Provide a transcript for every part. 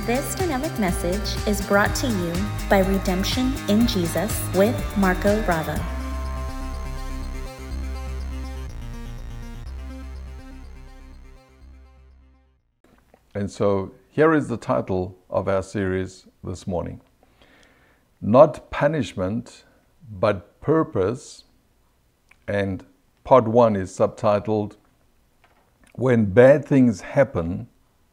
This dynamic message is brought to you by Redemption in Jesus with Marco Bravo. And so here is the title of our series this morning. Not punishment, but purpose. And part 1 is subtitled, When Bad Things Happen,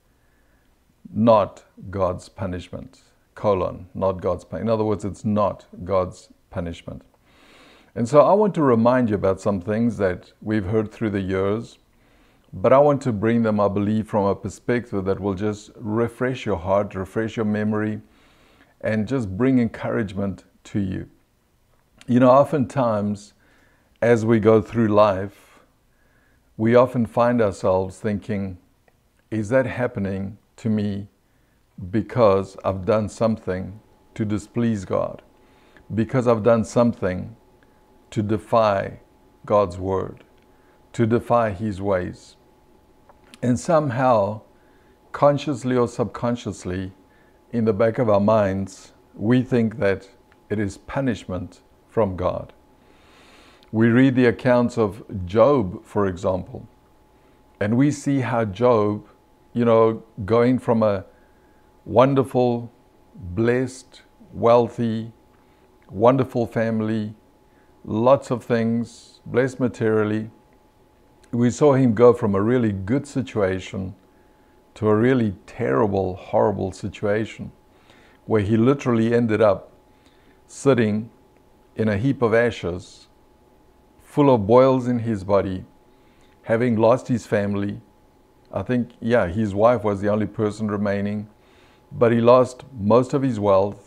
Not God's Punishment, not God's punishment. In other words, it's not God's punishment. And so I want to remind you about some things that we've heard through the years, but I want to bring them, I believe, from a perspective that will just refresh your heart, refresh your memory, and just bring encouragement to you. You know, oftentimes, as we go through life, we often find ourselves thinking, is that happening to me because I've done something to displease God? Because I've done something to defy God's word, to defy His ways? And somehow, consciously or subconsciously, in the back of our minds, we think that it is punishment from God. We read the accounts of Job, for example, and we see how Job, going from a wonderful, blessed, wealthy, wonderful family, lots of things, blessed materially, we saw him go from a really good situation to a really terrible, horrible situation where he literally ended up sitting in a heap of ashes, full of boils in his body, having lost his family. I think, his wife was the only person remaining, but he lost most of his wealth,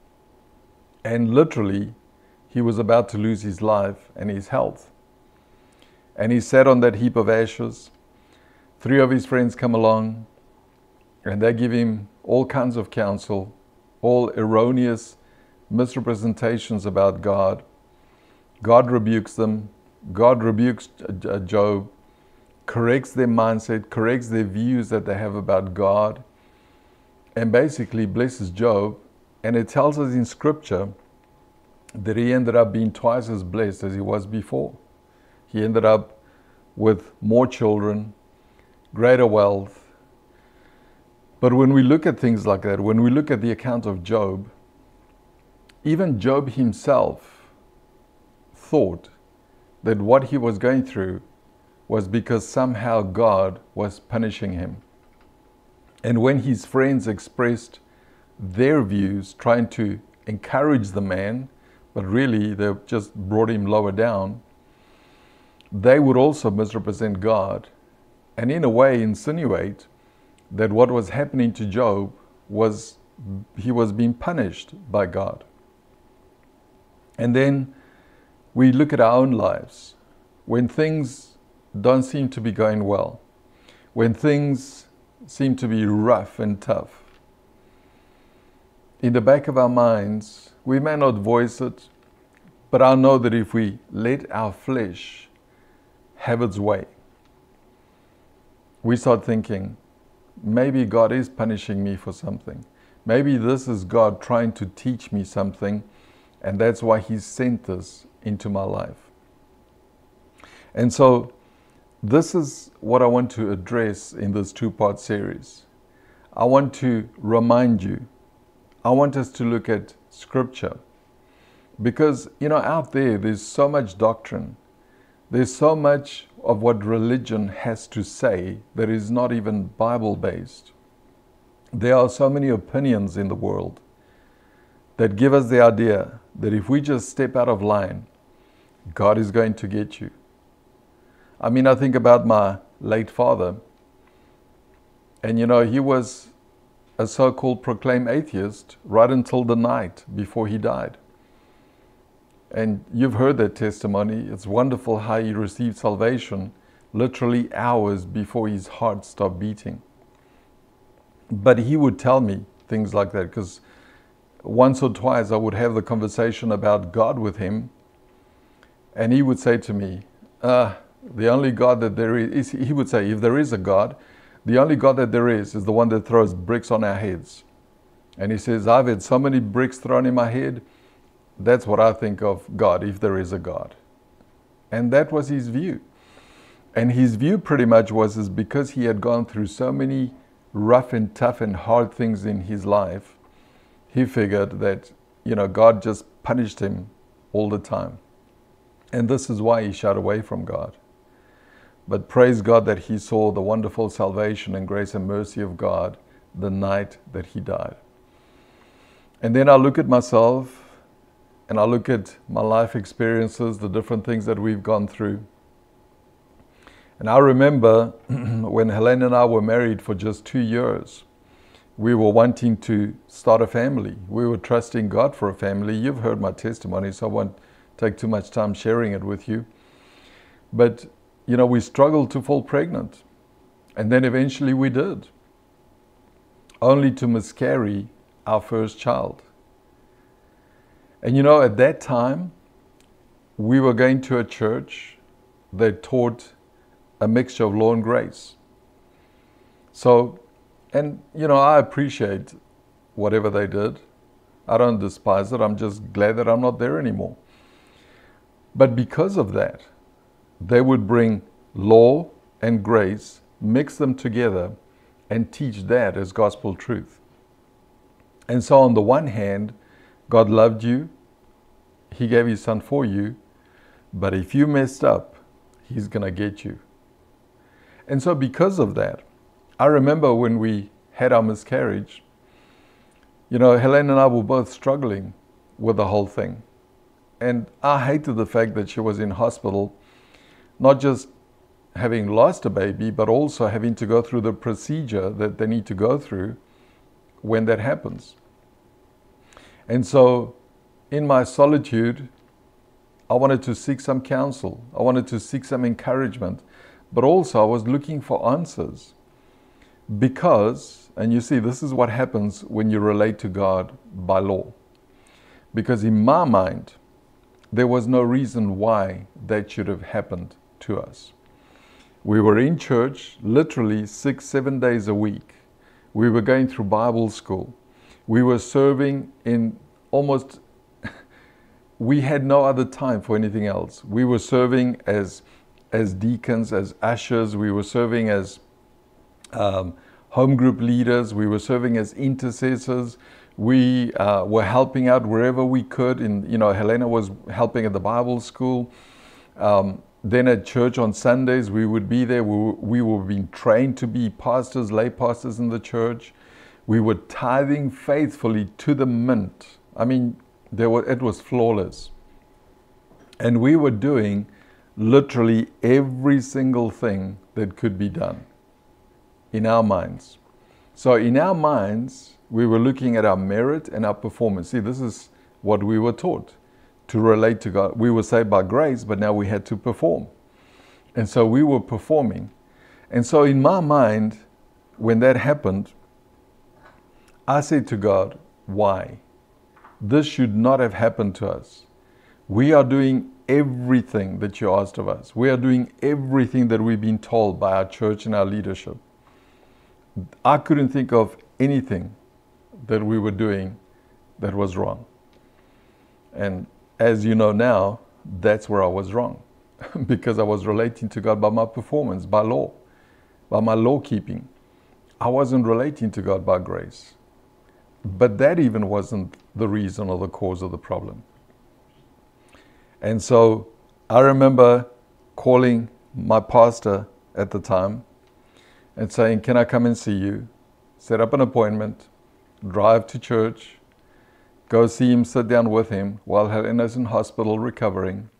and literally he was about to lose his life and his health. And he sat on that heap of ashes. 3 of his friends come along and they give him all kinds of counsel, all erroneous misrepresentations about God. God rebukes them. God rebukes Job, corrects their mindset, corrects their views that they have about God, and basically blesses Job. And it tells us in Scripture that he ended up being twice as blessed as he was before. He ended up with more children, greater wealth. But when we look at things like that, when we look at the account of Job, even Job himself thought that what he was going through was because somehow God was punishing him. And when his friends expressed their views, trying to encourage the man, but really they just brought him lower down, they would also misrepresent God and in a way insinuate that what was happening to Job was he was being punished by God. And then we look at our own lives. When things don't seem to be going well, when things seem to be rough and tough, in the back of our minds, we may not voice it, but I know that if we let our flesh have its way, we start thinking, maybe God is punishing me for something. Maybe this is God trying to teach me something, and that's why He sent this into my life. And so this is what I want to address in this 2-part series. I want to remind you, I want us to look at Scripture. Because, out there's so much doctrine. There's so much of what religion has to say that is not even Bible-based. There are so many opinions in the world that give us the idea that if we just step out of line, God is going to get you. I mean, I think about my late father, and he was a so-called proclaimed atheist right until the night before he died. And you've heard that testimony. It's wonderful how he received salvation literally hours before his heart stopped beating. But he would tell me things like that, because once or twice I would have the conversation about God with him, and he would say to me, the only God that there is, he would say, if there is a God, the only God that there is the one that throws bricks on our heads. And he says, I've had so many bricks thrown in my head. That's what I think of God, if there is a God. And that was his view. And his view pretty much was because he had gone through so many rough and tough and hard things in his life, he figured that, God just punished him all the time. And this is why he shied away from God. But praise God that he saw the wonderful salvation and grace and mercy of God the night that he died. And then I look at myself and I look at my life experiences, the different things that we've gone through. And I remember when Helene and I were married for just 2 years, we were wanting to start a family. We were trusting God for a family. You've heard my testimony, so I won't take too much time sharing it with you. But, we struggled to fall pregnant. And then eventually we did, only to miscarry our first child. And at that time, we were going to a church that taught a mixture of law and grace. So, I appreciate whatever they did. I don't despise it. I'm just glad that I'm not there anymore. But because of that, they would bring law and grace, mix them together, and teach that as gospel truth. And so on the one hand, God loved you. He gave his son for you. But if you messed up, he's going to get you. And so because of that, I remember when we had our miscarriage, Helene and I were both struggling with the whole thing. And I hated the fact that she was in hospital, not just having lost a baby, but also having to go through the procedure that they need to go through when that happens. And so in my solitude, I wanted to seek some counsel. I wanted to seek some encouragement, but also I was looking for answers. Because, and you see, this is what happens when you relate to God by law. Because in my mind, there was no reason why that should have happened to us. We were in church literally 6-7 days a week. We were going through Bible school. We were serving in almost, we had no other time for anything else. We were serving as deacons, as ushers. We were serving as home group leaders. We were serving as intercessors. We were helping out wherever we could. Helena was helping at the Bible school. Then at church on Sundays, we would be there. We were being trained to be pastors, lay pastors in the church. We were tithing faithfully to the mint. I mean, it was flawless. And we were doing literally every single thing that could be done in our minds. So in our minds, we were looking at our merit and our performance. See, this is what we were taught to relate to God. We were saved by grace, but now we had to perform. And so we were performing. And so in my mind, when that happened, I said to God, why? This should not have happened to us. We are doing everything that you asked of us. We are doing everything that we've been told by our church and our leadership. I couldn't think of anything that we were doing that was wrong. And as you know now, that's where I was wrong. Because I was relating to God by my performance, by law, by my law keeping. I wasn't relating to God by grace. But that even wasn't the reason or the cause of the problem. And so I remember calling my pastor at the time and saying, can I come and see you? Set up an appointment, drive to church, go see him, sit down with him while Helena's in hospital recovering.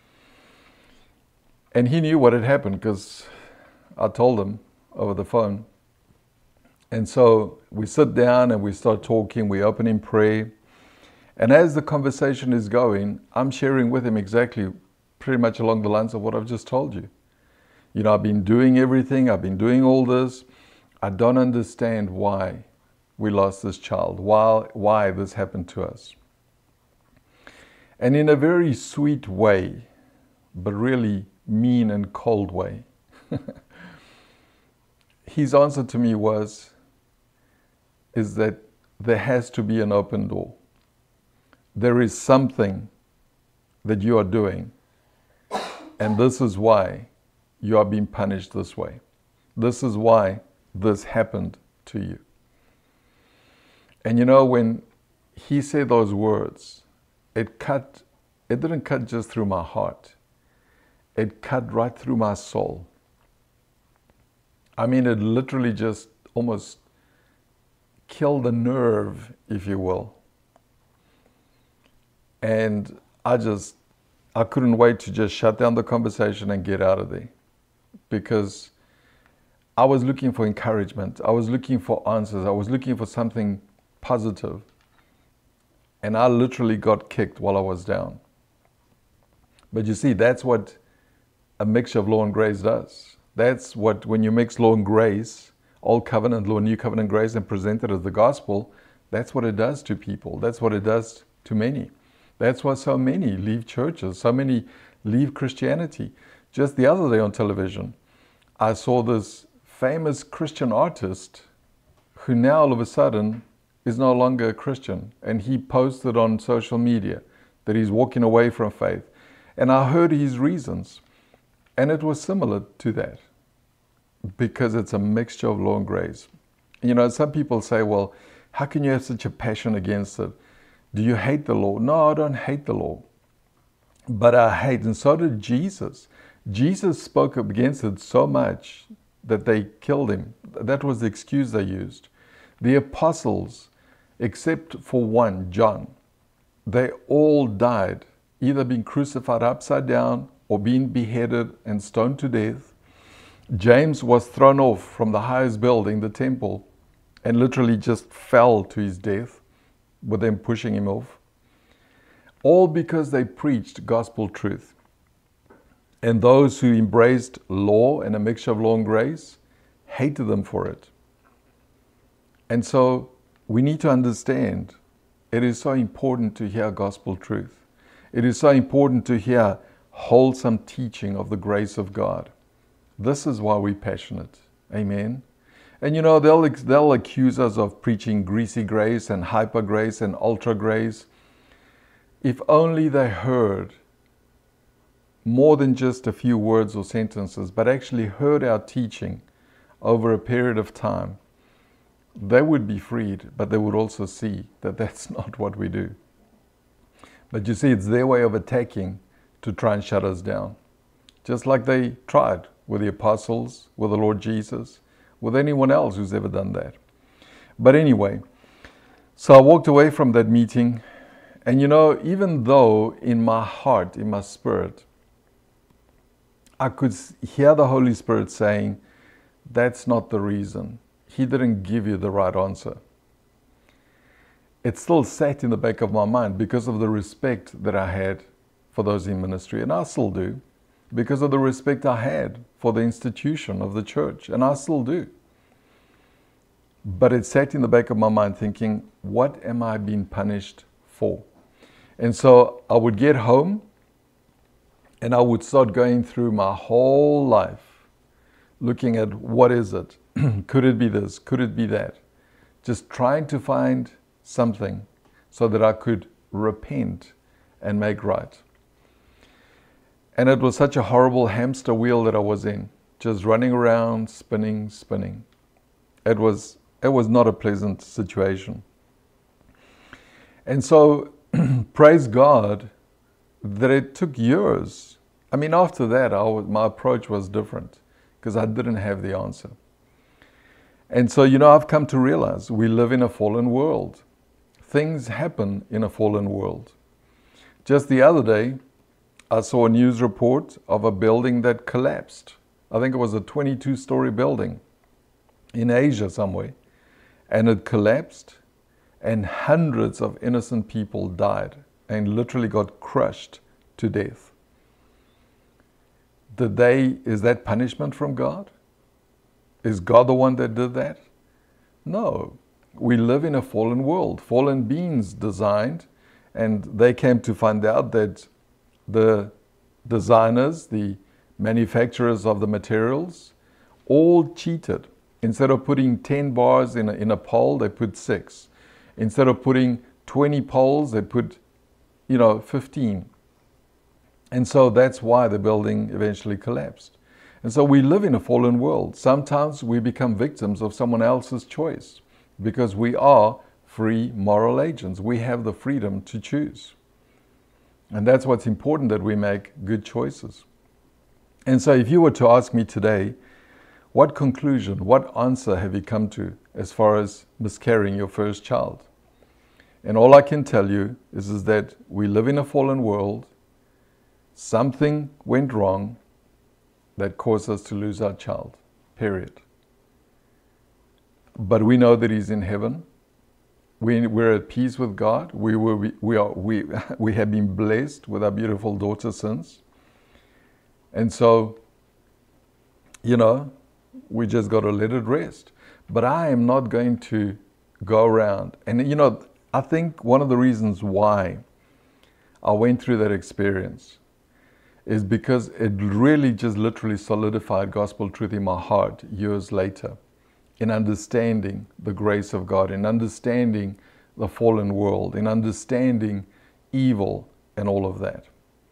And he knew what had happened because I told him over the phone. And so we sit down and we start talking, we open in prayer. And as the conversation is going, I'm sharing with him exactly pretty much along the lines of what I've just told you. I've been doing everything, I've been doing all this. I don't understand why we lost this child, why this happened to us. And in a very sweet way, but really mean and cold way, his answer to me is that there has to be an open door. There is something that you are doing, and this is why you are being punished this way. This is why this happened to you. And you know, when he said those words, it didn't cut just through my heart. It cut right through my soul. I mean, it literally just almost killed the nerve, if you will. And I couldn't wait to just shut down the conversation and get out of there, because I was looking for encouragement. I was looking for answers. I was looking for something positive. And I literally got kicked while I was down. But you see, that's what a mixture of law and grace does. That's what, when you mix law and grace, Old Covenant law, New Covenant grace, and present it as the gospel, that's what it does to people. That's what it does to many. That's why so many leave churches, so many leave Christianity. Just the other day on television, I saw this famous Christian artist who now all of a sudden is no longer a Christian. And he posted on social media that he's walking away from faith. And I heard his reasons. And it was similar to that, because it's a mixture of law and grace. You know, some people say, well, how can you have such a passion against it? Do you hate the law? No, I don't hate the law. But I hate, and so did Jesus. Jesus spoke against it so much that they killed him. That was the excuse they used. The apostles, except for one, John, they all died, either being crucified upside down or being beheaded and stoned to death. James was thrown off from the highest building, the temple, and literally just fell to his death with them pushing him off. All because they preached gospel truth. And those who embraced law and a mixture of law and grace hated them for it. And so we need to understand it is so important to hear gospel truth. It is so important to hear wholesome teaching of the grace of God. This is why we're passionate. Amen. And you know, they'll accuse us of preaching greasy grace and hyper grace and ultra grace. If only they heard more than just a few words or sentences, but actually heard our teaching over a period of time, they would be freed, but they would also see that that's not what we do. But you see, it's their way of attacking to try and shut us down. Just like they tried with the apostles, with the Lord Jesus, with anyone else who's ever done that. But anyway, so I walked away from that meeting, and you know, even though in my heart, in my spirit, I could hear the Holy Spirit saying, that's not the reason. He didn't give you the right answer. It still sat in the back of my mind because of the respect that I had for those in ministry, and I still do, because of the respect I had for the institution of the church, and I still do. But it sat in the back of my mind thinking, what am I being punished for? And so I would get home and I would start going through my whole life, looking at what is it? Could it be this? Could it be that? Just trying to find something so that I could repent and make right. And it was such a horrible hamster wheel that I was in, just running around, spinning. It was not a pleasant situation. And so, praise God that it took years. I mean, after that, my approach was different because I didn't have the answer. And so, you know, I've come to realize we live in a fallen world. Things happen in a fallen world. Just the other day, I saw a news report of a building that collapsed. I think it was a 22-story building in Asia somewhere. And it collapsed, and hundreds of innocent people died and literally got crushed to death. Is that punishment from God? Is God the one that did that? No. We live in a fallen world. Fallen beings designed, and they came to find out that the designers, the manufacturers of the materials, all cheated. Instead of putting 10 bars in a pole, they put 6. Instead of putting 20 poles, they put, 15. And so that's why the building eventually collapsed. And so we live in a fallen world. Sometimes we become victims of someone else's choice because we are free moral agents. We have the freedom to choose. And that's what's important, that we make good choices. And so if you were to ask me today, what conclusion, what answer have you come to as far as miscarrying your first child? And all I can tell you is that we live in a fallen world. Something went wrong that caused us to lose our child, period. But we know that He's in heaven. We're at peace with God. We have been blessed with our beautiful daughter since. And so, we just got to let it rest. But I am not going to go around. And, I think one of the reasons why I went through that experience is because it really just literally solidified gospel truth in my heart years later, in understanding the grace of God, in understanding the fallen world, in understanding evil and all of that.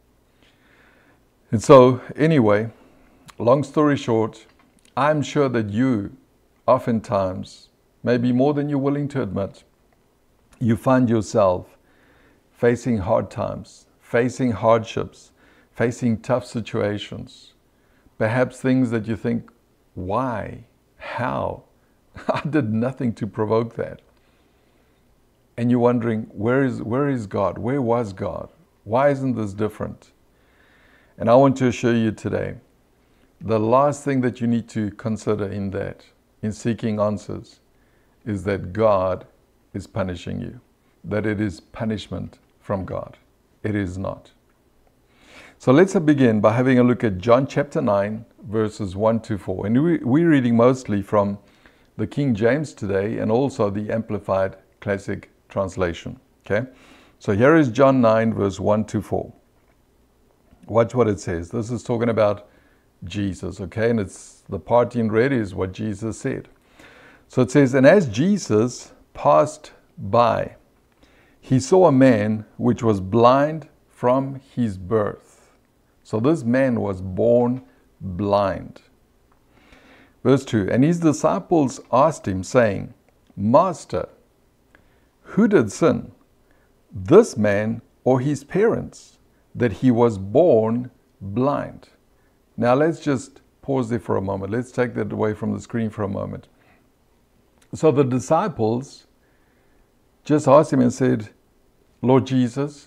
And so, anyway, long story short, I'm sure that you, oftentimes, maybe more than you're willing to admit, you find yourself facing hard times, facing hardships, facing tough situations, perhaps things that you think, why? How? I did nothing to provoke that. And you're wondering, where is God? Where was God? Why isn't this different? And I want to assure you today, the last thing that you need to consider in seeking answers, is that God is punishing you. That it is punishment from God. It is not. So let's begin by having a look at John chapter 9, verses 1 to 4. And we're reading mostly from the King James today and also the Amplified Classic Translation. Okay? So here is John 9, verse 1 to 4. Watch what it says. This is talking about Jesus, okay? And it's the part in red is what Jesus said. So it says, and as Jesus passed by, He saw a man which was blind from his birth. So this man was born blind. Verse 2, and His disciples asked Him, saying, Master, who did sin, this man or his parents, that he was born blind? Now let's just pause there for a moment. Let's take that away from the screen for a moment. So the disciples just asked Him and said, Lord Jesus,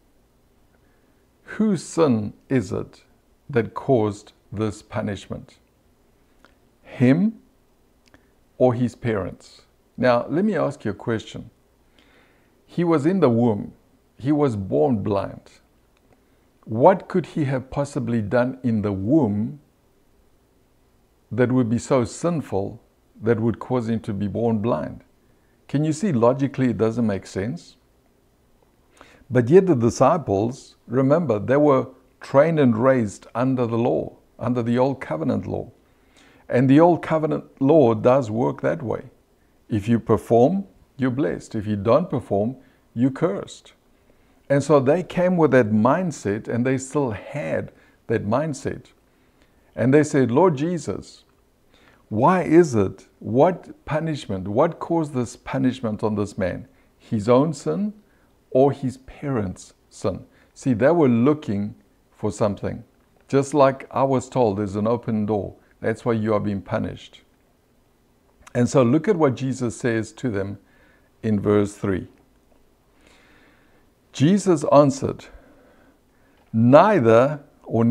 whose sin is it that caused this punishment? Him or his parents? Now, let me ask you a question. He was in the womb. He was born blind. What could he have possibly done in the womb that would be so sinful that would cause him to be born blind? Can you see logically it doesn't make sense? But yet the disciples, remember, they were trained and raised under the law, under the Old Covenant law. And the Old Covenant law does work that way. If you perform, you're blessed. If you don't perform, you're cursed. And so they came with that mindset, and they still had that mindset. And they said, Lord Jesus, why is it? What punishment? What caused this punishment on this man? His own sin or his parents' sin? See, they were looking for something. Just like I was told, there's an open door. That's why you are being punished. And so look at what Jesus says to them in verse 3. Jesus answered, neither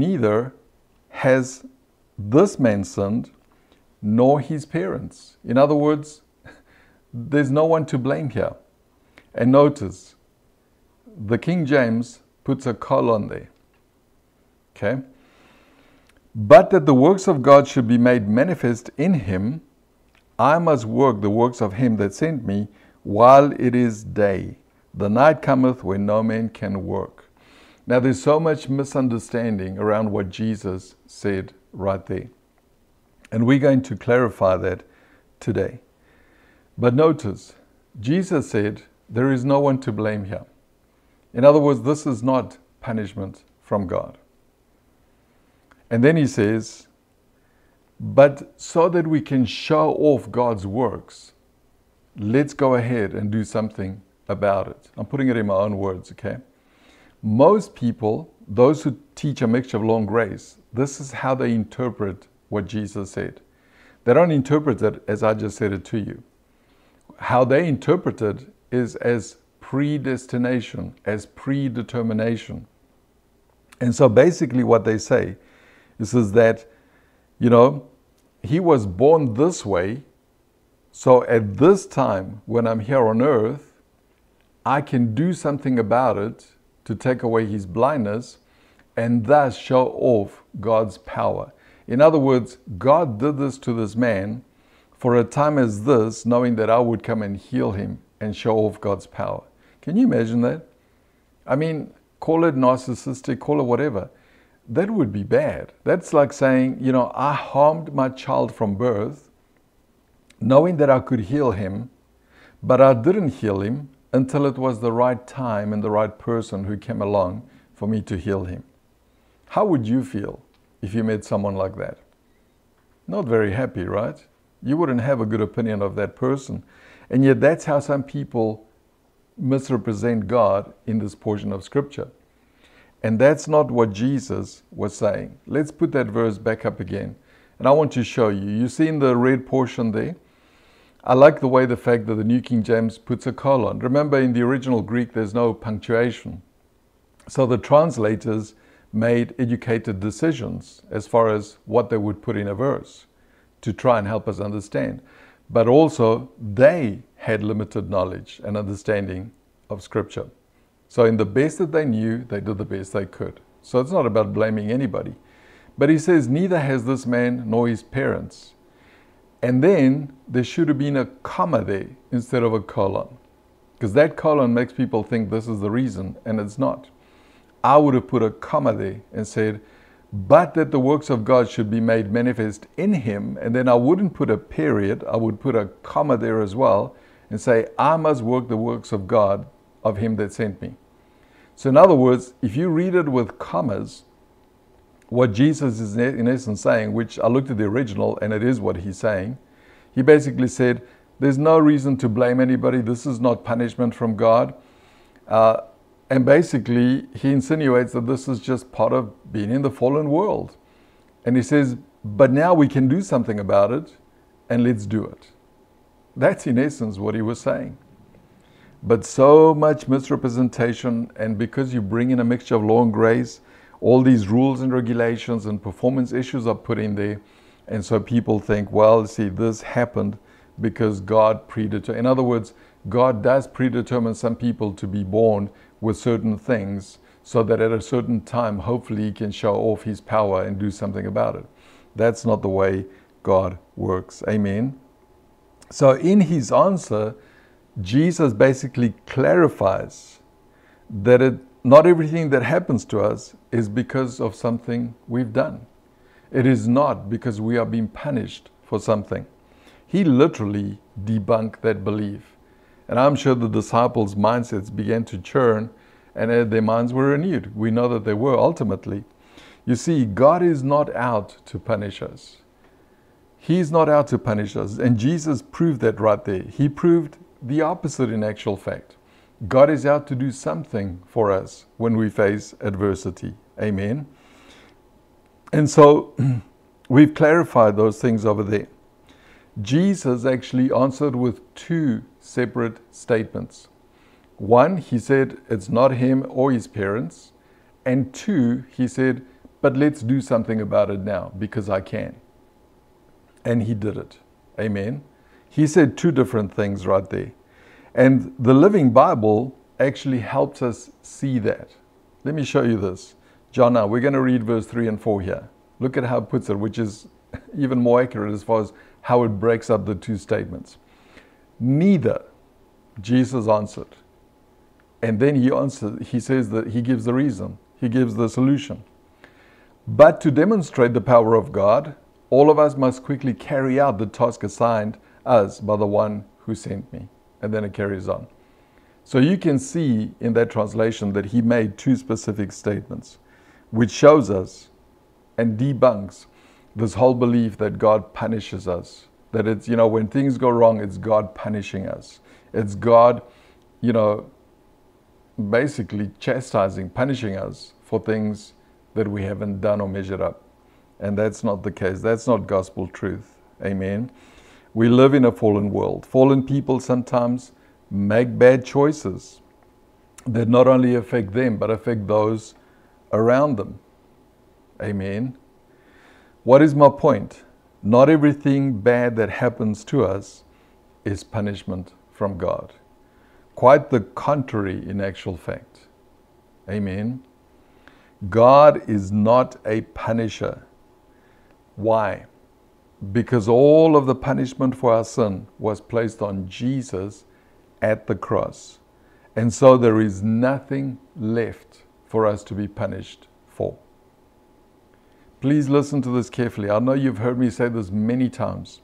has this man sinned, nor his parents. In other words, there's no one to blame here. And notice, the King James puts a colon there. Okay? But that the works of God should be made manifest in him, I must work the works of him that sent me while it is day. The night cometh when no man can work. Now there's so much misunderstanding around what Jesus said right there. And we're going to clarify that today. But notice, Jesus said There is no one to blame here. In other words, this is not punishment from God. And then he says, but so that we can show off God's works, let's go ahead and do something about it. I'm putting it in my own words, okay? Most people, those who teach a mixture of law and grace, this is how they interpret what Jesus said. They don't interpret it as I just said it to you. How they interpret it is as predestination, as predetermination. And so basically what they say is that, you know, he was born this way, so at this time when I'm here on earth, I can do something about it to take away his blindness and thus show off God's power. In other words, God did this to this man for a time as this, knowing that I would come and heal him and show off God's power. Can you imagine that? I mean, call it narcissistic, call it whatever. That would be bad. That's like saying, you know, I harmed my child from birth, knowing that I could heal him, but I didn't heal him until it was the right time and the right person who came along for me to heal him. How would you feel if you met someone like that? Not very happy, right? You wouldn't have a good opinion of that person. And yet that's how some people misrepresent God in this portion of Scripture. And that's not what Jesus was saying. Let's put that verse back up again. And I want to show you. You see in the red portion there? I like the fact that the New King James puts a colon. Remember, in the original Greek, there's no punctuation. So the translators made educated decisions as far as what they would put in a verse to try and help us understand. But also, they had limited knowledge and understanding of Scripture. So in the best that they knew, they did the best they could. So it's not about blaming anybody. But he says, neither has this man nor his parents. And then there should have been a comma there instead of a colon. Because that colon makes people think this is the reason, and it's not. I would have put a comma there and said, but that the works of God should be made manifest in him. And then I wouldn't put a period, I would put a comma there as well and say, I must work the works of God, of him that sent me. So in other words, if you read it with commas, what Jesus is in essence saying, which I looked at the original and it is what he's saying, he basically said, there's no reason to blame anybody. This is not punishment from God. And basically, he insinuates that this is just part of being in the fallen world. And he says, but now we can do something about it, and let's do it. That's in essence what he was saying. But so much misrepresentation, and because you bring in a mixture of law and grace, all these rules and regulations and performance issues are put in there. And so people think, well, see, this happened because God predetermined. In other words, God does predetermine some people to be born with certain things so that at a certain time, hopefully he can show off his power and do something about it. That's not the way God works. Amen. So in his answer, Jesus basically clarifies that not everything that happens to us is because of something we've done. It is not because we are being punished for something. He literally debunked that belief. And I'm sure the disciples' mindsets began to churn and their minds were renewed. We know that they were ultimately. You see, God is not out to punish us. He's not out to punish us. And Jesus proved that right there. He proved the opposite in actual fact. God is out to do something for us when we face adversity. Amen. And so we've clarified those things over there. Jesus actually answered with two separate statements. One, he said, it's not him or his parents. And two, he said, but let's do something about it now because I can. And he did it. Amen. He said two different things right there. And the Living Bible actually helps us see that. Let me show you this. John, now we're going to read verse 3 and 4 here. Look at how it puts it, which is even more accurate as far as how it breaks up the two statements. Neither, Jesus answered. And then he says that he gives the reason. He gives the solution. But to demonstrate the power of God, all of us must quickly carry out the task assigned us by the one who sent me. And then it carries on. So you can see in that translation that he made two specific statements, which shows us and debunks this whole belief that God punishes us. That it's, when things go wrong, it's God punishing us. It's God, basically chastising, punishing us for things that we haven't done or measured up. And that's not the case. That's not gospel truth. Amen. We live in a fallen world. Fallen people sometimes make bad choices that not only affect them, but affect those around them. Amen. What is my point? Not everything bad that happens to us is punishment from God. Quite the contrary in actual fact. Amen. God is not a punisher. Why? Because all of the punishment for our sin was placed on Jesus at the cross. And so there is nothing left for us to be punished for. Please listen to this carefully. I know you've heard me say this many times.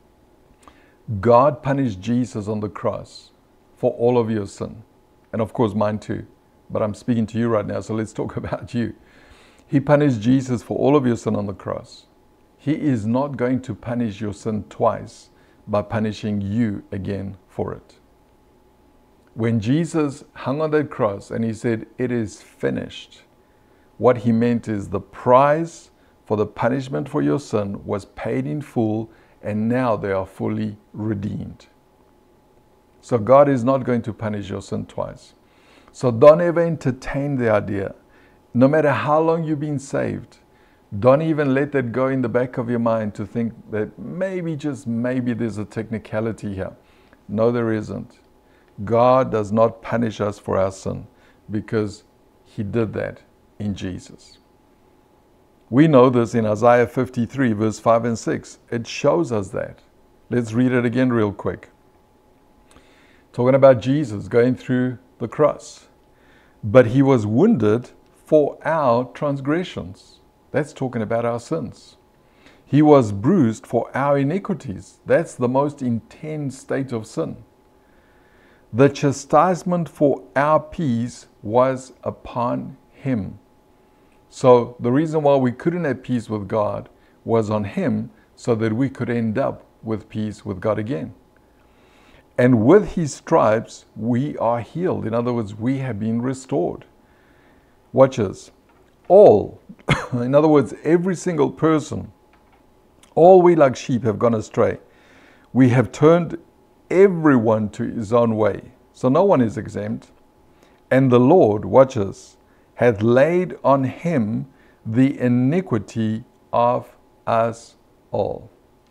God punished Jesus on the cross for all of your sin. And of course mine too. But I'm speaking to you right now, so let's talk about you. He punished Jesus for all of your sin on the cross. He is not going to punish your sin twice by punishing you again for it. When Jesus hung on that cross and he said, "It is finished," what he meant is the price for the punishment for your sin was paid in full, and now they are fully redeemed. So God is not going to punish your sin twice. So don't ever entertain the idea, no matter how long you've been saved, don't even let that go in the back of your mind to think that maybe, just maybe, there's a technicality here. No, there isn't. God does not punish us for our sin because he did that in Jesus. We know this in Isaiah 53, verse 5 and 6. It shows us that. Let's read it again real quick. Talking about Jesus going through the cross. But he was wounded for our transgressions. That's talking about our sins. He was bruised for our iniquities. That's the most intense state of sin. The chastisement for our peace was upon him. So the reason why we couldn't have peace with God was on him, so that we could end up with peace with God again. And with his stripes, we are healed. In other words, we have been restored. Watch this. All, in other words, every single person, all we like sheep have gone astray. We have turned everyone to his own way. So no one is exempt. And the Lord, watch this, hath laid on him the iniquity of us all.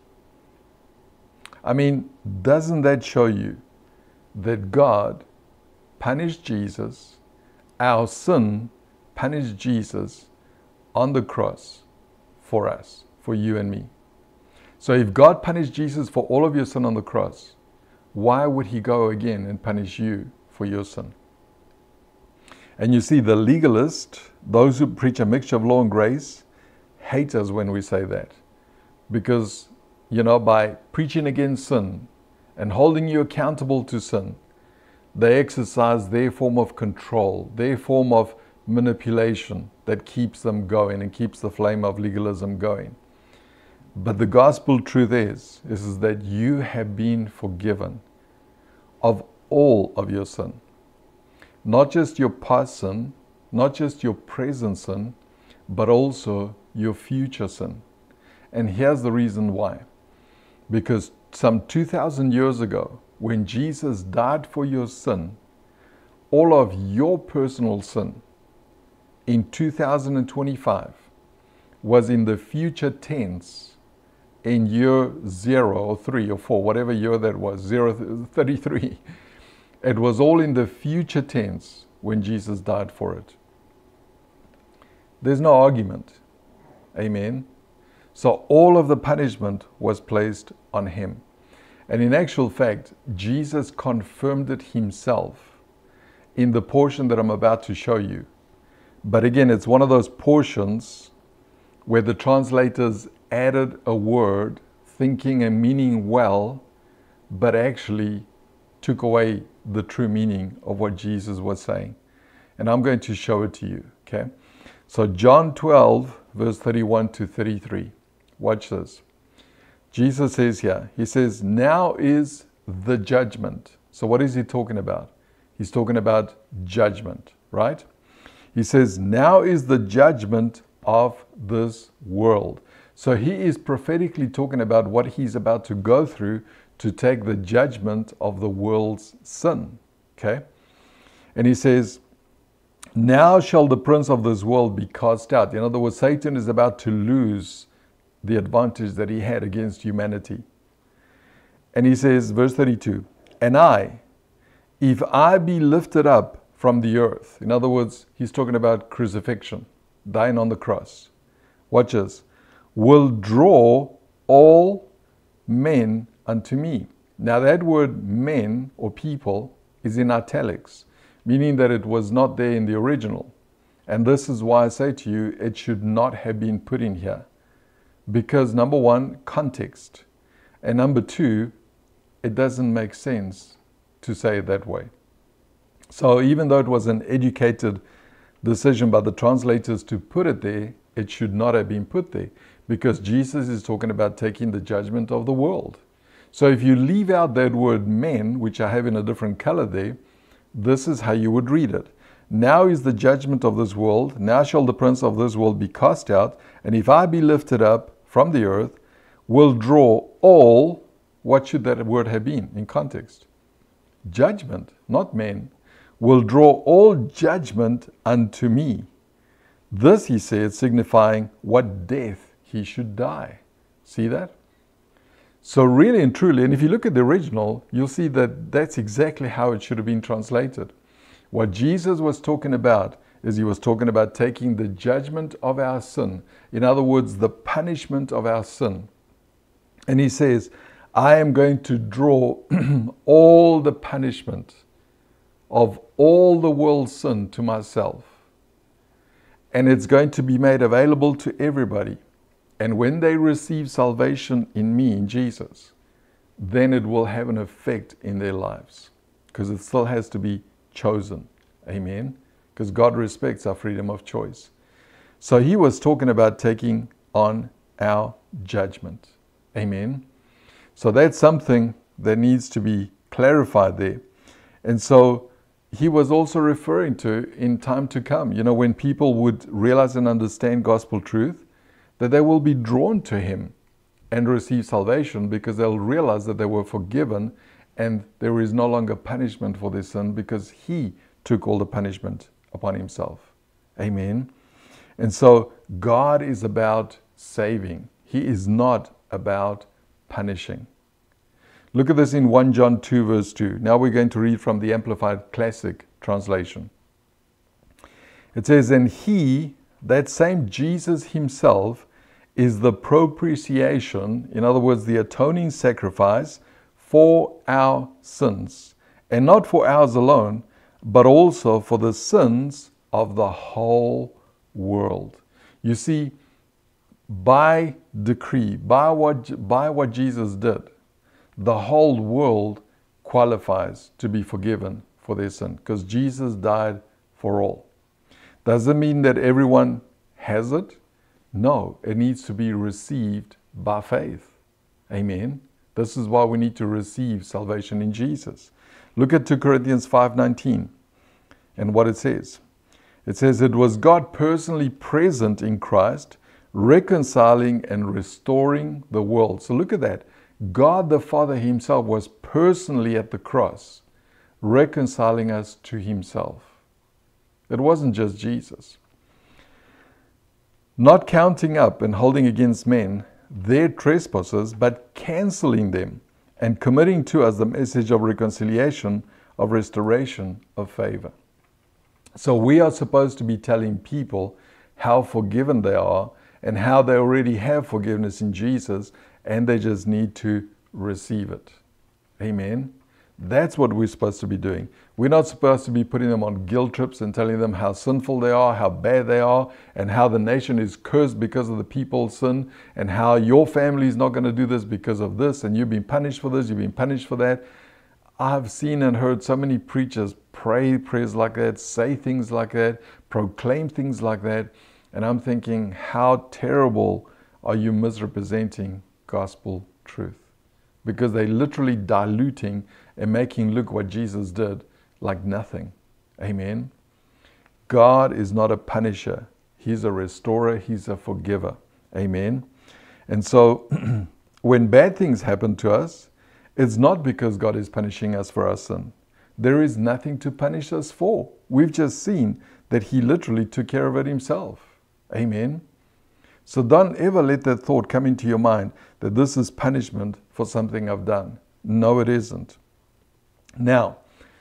I mean, doesn't that show you that God punished Jesus, our sin punished Jesus on the cross for us, for you and me? So if God punished Jesus for all of your sin on the cross, why would he go again and punish you for your sin? And you see, the legalist, those who preach a mixture of law and grace, hate us when we say that. Because, by preaching against sin and holding you accountable to sin, they exercise their form of control, their form of manipulation that keeps them going and keeps the flame of legalism going. But the gospel truth is that you have been forgiven of all of your sin. Not just your past sin, not just your present sin, but also your future sin. And here's the reason why. Because some 2,000 years ago, when Jesus died for your sin, all of your personal sin in 2025 was in the future tense in year 0 or 3 or 4, whatever year that was, 33. It was all in the future tense when Jesus died for it. There's no argument. Amen. So all of the punishment was placed on him. And in actual fact, Jesus confirmed it himself in the portion that I'm about to show you. But again, it's one of those portions where the translators added a word, thinking and meaning well, but actually took away the true meaning of what Jesus was saying. And I'm going to show it to you, okay? So John 12, verse 31 to 33. Watch this. Jesus says here, he says, now is the judgment. So what is he talking about? He's talking about judgment, right? He says, now is the judgment of this world. So he is prophetically talking about what he's about to go through to take the judgment of the world's sin, okay? And he says, now shall the prince of this world be cast out. In other words, Satan is about to lose the advantage that he had against humanity. And he says, verse 32, and I, if I be lifted up from the earth. In other words, he's talking about crucifixion, dying on the cross. Watch this. Will draw all men unto me. Now that word men or people is in italics, meaning that it was not there in the original. And this is why I say to you, it should not have been put in here. Because number one, context. And number two, it doesn't make sense to say it that way. So even though it was an educated decision by the translators to put it there, it should not have been put there. Because Jesus is talking about taking the judgment of the world. So if you leave out that word men, which I have in a different color there, this is how you would read it. Now is the judgment of this world. Now shall the prince of this world be cast out. And if I be lifted up from the earth, will draw all, what should that word have been in context? Judgment, not men. Will draw all judgment unto me. This, he said, signifying what death he should die. See that? So really and truly, and if you look at the original, you'll see that that's exactly how it should have been translated. What Jesus was talking about is he was talking about taking the judgment of our sin. In other words, the punishment of our sin. And he says, I am going to draw all the punishment of all the world's sin to myself. And it's going to be made available to everybody. And when they receive salvation in me, in Jesus, then it will have an effect in their lives. Because it still has to be chosen. Amen? Because God respects our freedom of choice. So he was talking about taking on our judgment. Amen? So that's something that needs to be clarified there. And so he was also referring to in time to come, you know, when people would realize and understand gospel truth, that they will be drawn to him and receive salvation because they'll realize that they were forgiven and there is no longer punishment for their sin because he took all the punishment upon himself. Amen. And so God is about saving. He is not about punishing. Look at this in 1 John 2 verse 2. Now we're going to read from the Amplified Classic Translation. It says, and he, that same Jesus himself, is the propitiation, in other words, the atoning sacrifice for our sins. And not for ours alone, but also for the sins of the whole world. You see, by decree, by what Jesus did, the whole world qualifies to be forgiven for their sin because Jesus died for all. Does it mean that everyone has it? No, it needs to be received by faith. Amen. This is why we need to receive salvation in Jesus. Look at 2 Corinthians 5:19 and what it says. It says, it was God personally present in Christ, reconciling and restoring the world. So look at that. God the Father himself was personally at the cross, reconciling us to himself. It wasn't just Jesus. Not counting up and holding against men their trespasses, but canceling them and committing to us the message of reconciliation, of restoration, of favor. So we are supposed to be telling people how forgiven they are and how they already have forgiveness in Jesus and they just need to receive it. Amen. That's what we're supposed to be doing. We're not supposed to be putting them on guilt trips and telling them how sinful they are, how bad they are, and how the nation is cursed because of the people's sin, and how your family is not going to do this because of this, and you've been punished for this, you've been punished for that. I've seen and heard so many preachers pray prayers like that, say things like that, proclaim things like that. And I'm thinking, how terrible are you misrepresenting gospel truth? Because they're literally diluting and making look what Jesus did like nothing. Amen. God is not a punisher. He's a restorer. He's a forgiver. Amen. And so when bad things happen to us, it's not because God is punishing us for our sin. There is nothing to punish us for. We've just seen that He literally took care of it Himself. Amen. So don't ever let that thought come into your mind that this is punishment for something I've done. No, it isn't. Now,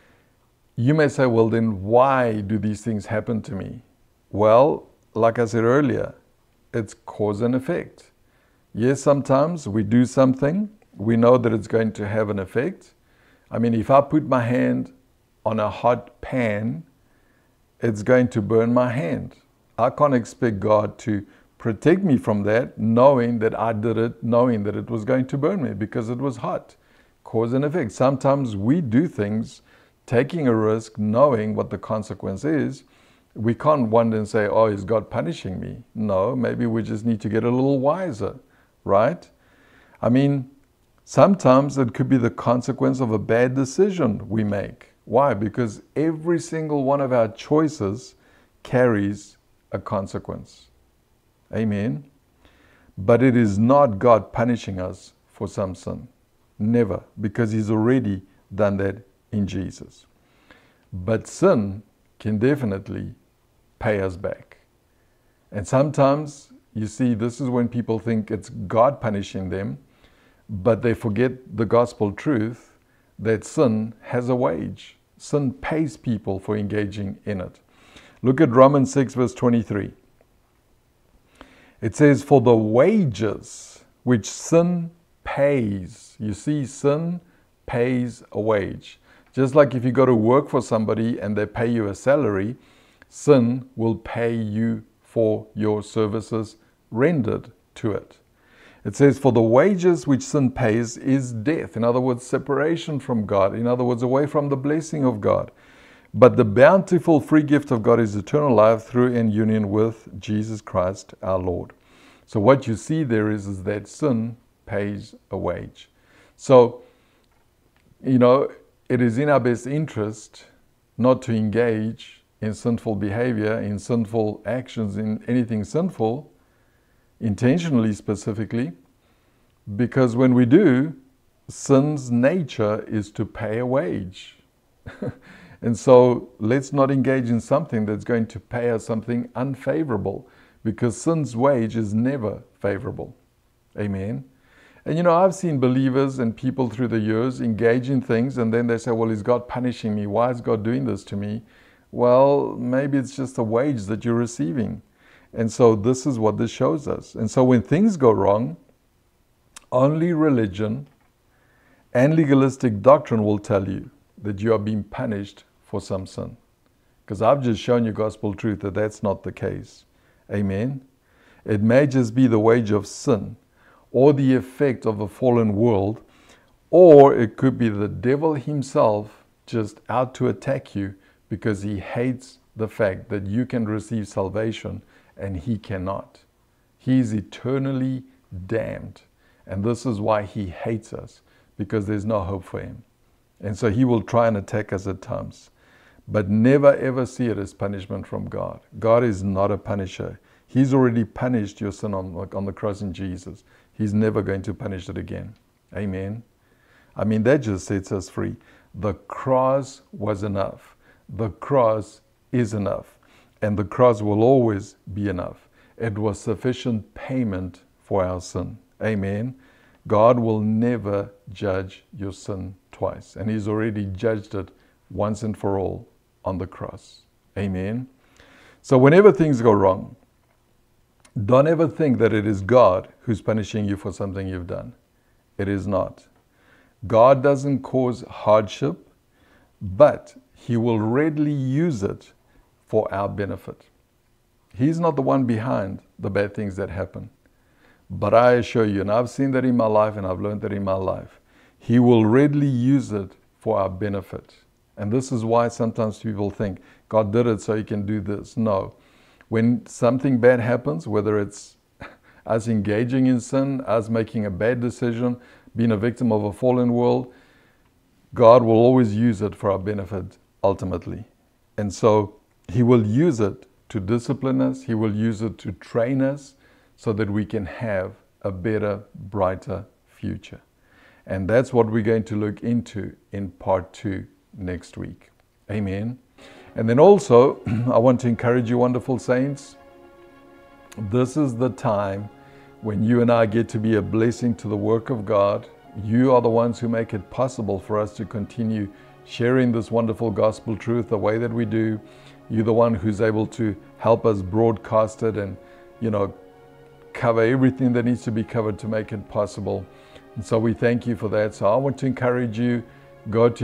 you may say, well, then why do these things happen to me? Well, like I said earlier, it's cause and effect. Yes, sometimes we do something, we know that it's going to have an effect. I mean, if I put my hand on a hot pan, it's going to burn my hand. I can't expect God to protect me from that, knowing that I did it, knowing that it was going to burn me because it was hot. Cause and effect. Sometimes we do things taking a risk, knowing what the consequence is. We can't wonder and say, oh, is God punishing me? No, maybe we just need to get a little wiser, right? I mean, sometimes it could be the consequence of a bad decision we make. Why? Because every single one of our choices carries a consequence. Amen. But it is not God punishing us for some sin. Never, because He's already done that in Jesus. But sin can definitely pay us back. And sometimes, you see, this is when people think it's God punishing them, but they forget the gospel truth that sin has a wage. Sin pays people for engaging in it. Look at Romans 6 verse 23. It says, for the wages which sin pays. You see, sin pays a wage. Just like if you go to work for somebody and they pay you a salary, sin will pay you for your services rendered to it. It says, for the wages which sin pays is death. In other words, separation from God. In other words, away from the blessing of God. But the bountiful free gift of God is eternal life through in union with Jesus Christ our Lord. So what you see there is that sin pays a wage. So, it is in our best interest not to engage in sinful behavior, in sinful actions, in anything sinful, intentionally specifically, because when we do, sin's nature is to pay a wage. And so let's not engage in something that's going to pay us something unfavorable, because sin's wage is never favorable. Amen. And I've seen believers and people through the years engage in things, and then they say, well, is God punishing me? Why is God doing this to me? Well, maybe it's just a wage that you're receiving. And so this is what this shows us. And so when things go wrong, only religion and legalistic doctrine will tell you that you are being punished for some sin. Because I've just shown you gospel truth that that's not the case. Amen. It may just be the wage of sin, or the effect of a fallen world, or it could be the devil himself just out to attack you because he hates the fact that you can receive salvation and he cannot. He is eternally damned. And this is why he hates us, because there's no hope for him. And so he will try and attack us at times. But never ever see it as punishment from God. God is not a punisher. He's already punished your sin on the cross in Jesus. He's never going to punish it again. Amen. I mean, that just sets us free. The cross was enough. The cross is enough. And the cross will always be enough. It was sufficient payment for our sin. Amen. God will never judge your sin twice. And He's already judged it once and for all on the cross. Amen. So whenever things go wrong, don't ever think that it is God who's punishing you for something you've done. It is not. God doesn't cause hardship, but He will readily use it for our benefit. He's not the one behind the bad things that happen. But I assure you, and I've seen that in my life and I've learned that in my life, He will readily use it for our benefit. And this is why sometimes people think God did it so He can do this. No. When something bad happens, whether it's us engaging in sin, us making a bad decision, being a victim of a fallen world, God will always use it for our benefit ultimately. And so He will use it to discipline us. He will use it to train us so that we can have a better, brighter future. And that's what we're going to look into in part 2 next week. Amen. And then also, I want to encourage you, wonderful saints, this is the time when you and I get to be a blessing to the work of God. You are the ones who make it possible for us to continue sharing this wonderful gospel truth the way that we do. You're the one who's able to help us broadcast it and, cover everything that needs to be covered to make it possible. And so we thank you for that. So I want to encourage you, go to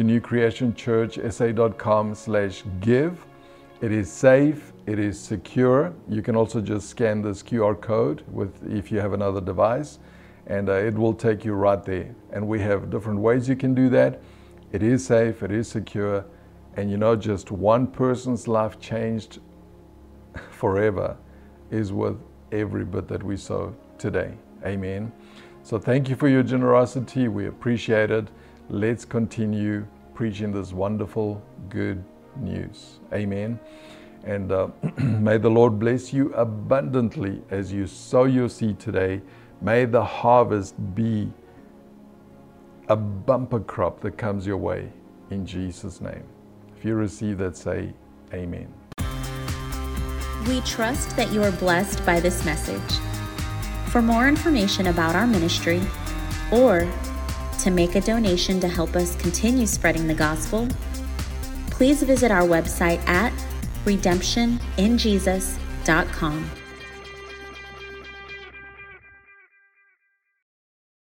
newcreationchurchsa.com/give. It is safe, it is secure. You can also just scan this QR code if you have another device, and it will take you right there. And we have different ways you can do that. It is safe, it is secure, and just one person's life changed forever is worth every bit that we sow today. Amen. So thank you for your generosity. We appreciate it. Let's continue preaching this wonderful, good news. Amen. And may the Lord bless you abundantly as you sow your seed today. May the harvest be a bumper crop that comes your way in Jesus' name. If you receive that, say amen. We trust that you are blessed by this message. For more information about our ministry or to make a donation to help us continue spreading the gospel, please visit our website at redemptioninjesus.com.